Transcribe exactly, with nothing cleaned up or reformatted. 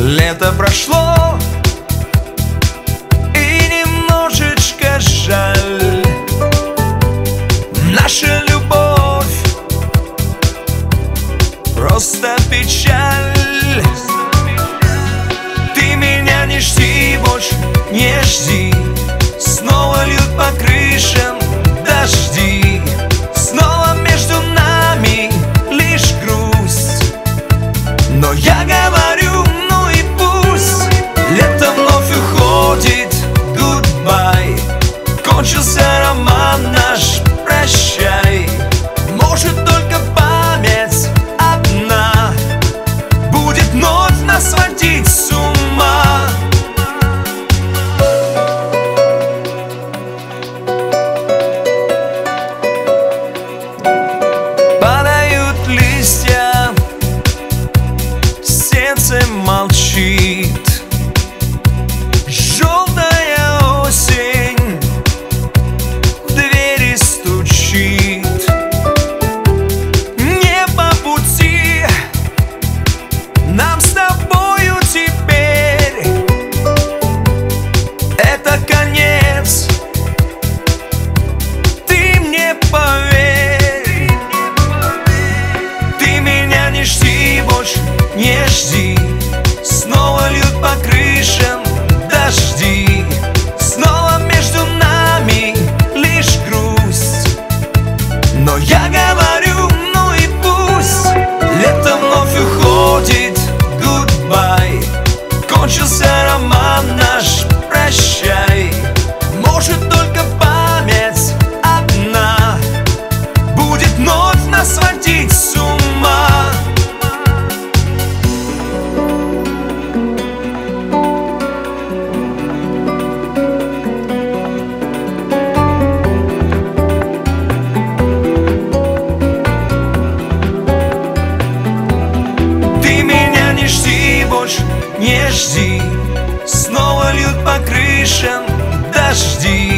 Лето прошло, и немножечко жаль. Наша любовь просто печаль. Ты меня не жди, больше не жди. Снова льют по крышам дожди. Снова между нами лишь грусть. Но я говорю, ну и пусть. Лето вновь уходит, goodbye. Кончился роман наш, прощай. Может, только память одна будет вновь нас сводить с ума. Падают листья, сердце молчит. Желтая осень в двери стучит. Не по пути нам с тобою теперь. Это конец, ты мне поверь. Ты меня не жди, больше не жди. Снова льют по крышам дожди. Снова между нами лишь грусть. Но я говорю, ну и пусть. Лето вновь уходит, goodbye. Кончился роман наш, прощай. Может, только память одна будет вновь нас сводить с ума. Ты меня не жди, больше не жди. Снова льют по крышам дожди.